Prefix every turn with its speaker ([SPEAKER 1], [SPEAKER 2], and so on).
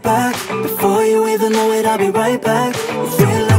[SPEAKER 1] back. Before you even know it, I'll be right back. You feel like